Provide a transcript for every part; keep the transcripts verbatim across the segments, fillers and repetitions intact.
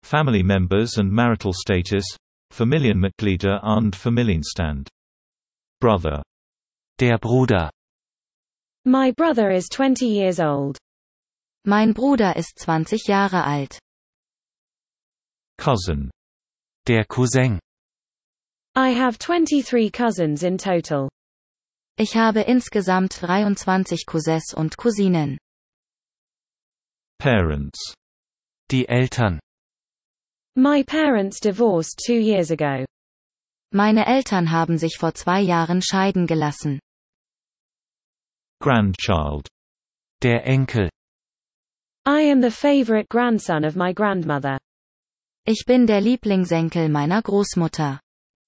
Family members and marital status, Familienmitglieder und Familienstand. Brother. Der Bruder. My brother is twenty years old. Mein Bruder ist zwanzig Jahre alt. Cousin. Der Cousin. I have twenty-three cousins in total. Ich habe insgesamt dreiundzwanzig Cousins und Cousinen. Parents. Die Eltern. My parents divorced two years ago. Meine Eltern haben sich vor zwei Jahren scheiden gelassen. Grandchild. Der Enkel. I am the favorite grandson of my grandmother. Ich bin der Lieblingsenkel meiner Großmutter.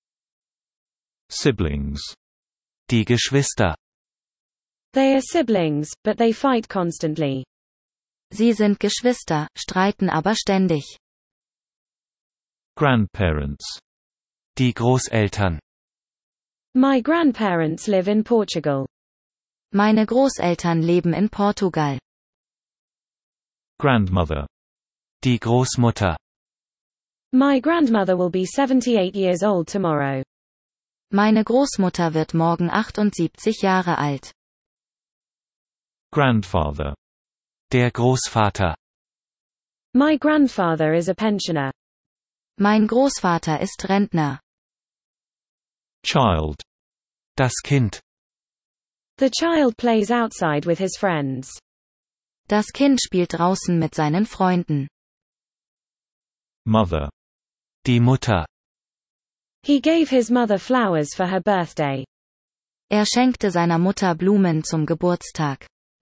Siblings. Die Geschwister. They are siblings, but they fight constantly. Sie sind Geschwister, streiten aber ständig. Grandparents. Die Großeltern. My grandparents live in Portugal. Meine Großeltern leben in Portugal. Grandmother. Die Großmutter. My grandmother will be seventy-eight years old tomorrow. Meine Großmutter wird morgen achtundsiebzig Jahre alt. Grandfather. Der Großvater. My grandfather is a pensioner. Mein Großvater ist Rentner. Child. Das Kind. The child plays outside with his friends. Das Kind spielt draußen mit seinen Freunden. Mother. Die Mutter. He gave his mother flowers for her birthday. Er schenkte seiner Mutter Blumen zum Geburtstag.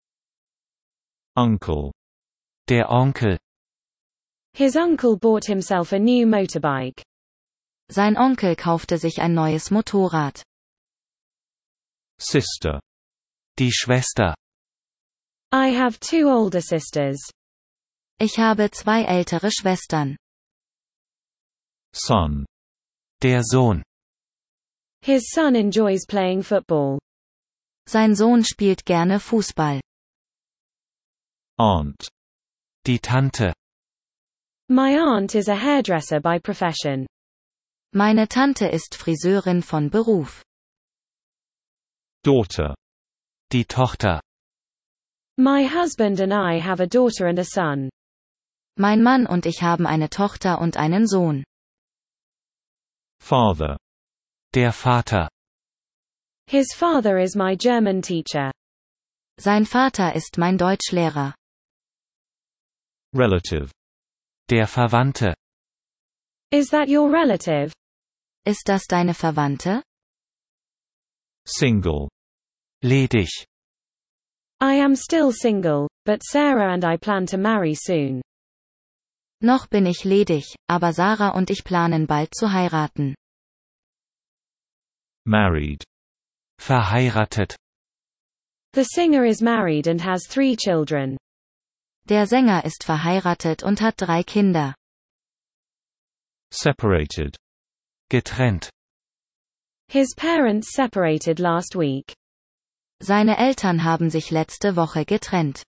Uncle. Der Onkel. His uncle bought himself a new motorbike. Sein Onkel kaufte sich ein neues Motorrad. Sister. Die Schwester. I have two older sisters. Ich habe zwei ältere Schwestern. Son. Der Sohn. His son enjoys playing football. Sein Sohn spielt gerne Fußball. Aunt. Die Tante. My aunt is a hairdresser by profession. Meine Tante ist Friseurin von Beruf. Daughter. Die Tochter. My husband and I have a daughter and a son. Mein Mann und ich haben eine Tochter und einen Sohn. Father. Der Vater. His father is my German teacher. Sein Vater ist mein Deutschlehrer. Relative. Der Verwandte. Is that your relative? Ist das deine Verwandte? Single. Ledig. I am still single, but Sarah and I plan to marry soon. Noch bin ich ledig, aber Sarah und ich planen bald zu heiraten. Married. Verheiratet. The singer is married and has three children. Der Sänger ist verheiratet und hat drei Kinder. Separated. Getrennt. His parents separated last week. Seine Eltern haben sich letzte Woche getrennt.